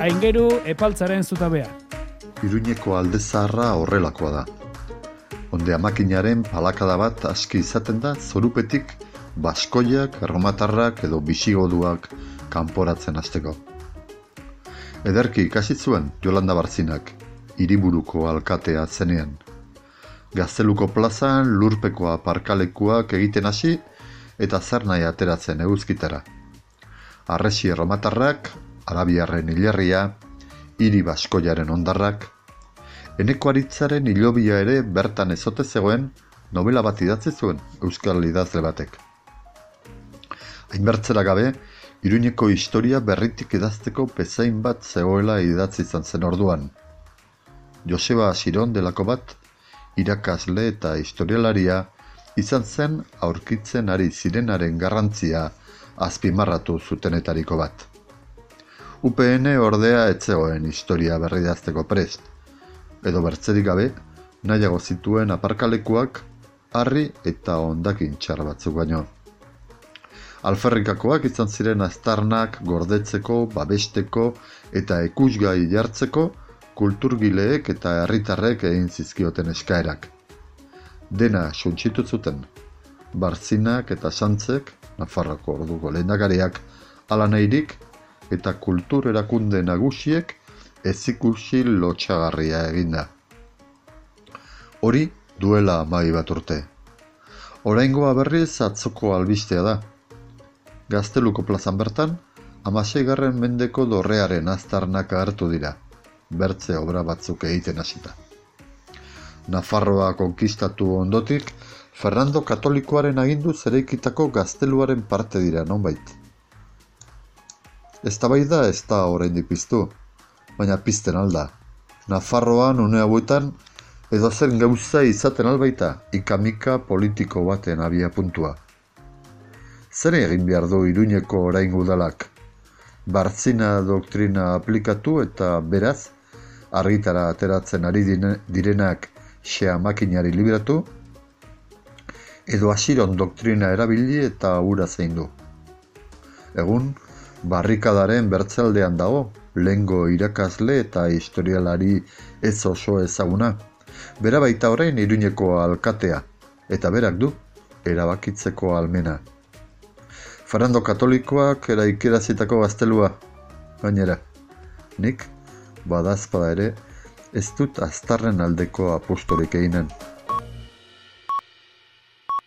Aingeru epaltzaren zutabea. Iruñeko alde zaharra horrelakoa da. Onde amakinaren palakada bat aski izaten da zorupetik baskoiak, erromatarrak edo bisigoduak kanporatzen hasteko. Ederki ikasi zuen Jolanda Barzinak, hiriburuko alkatea zenean. Gazteluko plazan lurpeko aparkalekuak egiten hasi eta zer nahi ateratzen eguzkitara. Arresi erromatarrak, arabiarren hilerria, hiri baskoiaren ondarrak, Eneko Aritzaren hilobia ere bertan ezote zegoen novela bat idatzi zuen euskal idazle batek. Hainbertzera gabe, Iruñeko historia berritik idazteko bezain bat zegoela idatzi izan zen orduan. Joseba Asiron delako bat, irakasle eta historialaria, izan zen aurkitzen ari zirenaren garrantzia azpimarratu zutenetariko bat. UPN ordea etzegoen historia berri idazteko prest, edo bertzerik gabe, nahiago zituen aparkalekuak, harri eta hondakin txar batzuk baino. Alferrikakoak izan ziren aztarnak gordetzeko, babesteko eta ikusgai jartzeko kulturgileek eta herritarrek egin zizkioten eskaerak. Dena suntsitu zuten, Barzinak eta Santzek, Nafarroako orduko lehendakariak, hala nahirik eta kultur erakunde nagusiek ezikusi lotsagarria eginda. Hori duela 12 bat urte. Oraingoa berriz atzoko albistea da. Gazteluko plazan bertan, 16. mendeko dorrearen aztarnak agertu dira, bertze obra batzuk egiten hasita. Nafarroa konkistatu ondotik, Fernando Katolikoaren aginduz eraikitako gazteluaren parte dira nonbait. Eztabaida ez da oraindik piztu, baina pizten alda. Nafarroan une hauetan edozer gauza izaten albaita ikamika politiko baten abia puntua. Zer egin behar du Iruñeko oraingo udalak? Barzina doktrina aplikatu eta beraz, argitara ateratzen ari direnak xea makinari liberatu, edo Asiron doktrina erabili eta hura zeindu. Egun, barrikadaren bertzeldean dago, lehengo irakasle eta historialari ez oso ezaguna. Bera baita orain Iruñeko alkatea, eta berak du erabakitzeko almena. Fernando Katolikoak eraikerazitako gaztelua, gainera. Nik, badazpada ere, ez dut aztarren aldeko apostorik eginen.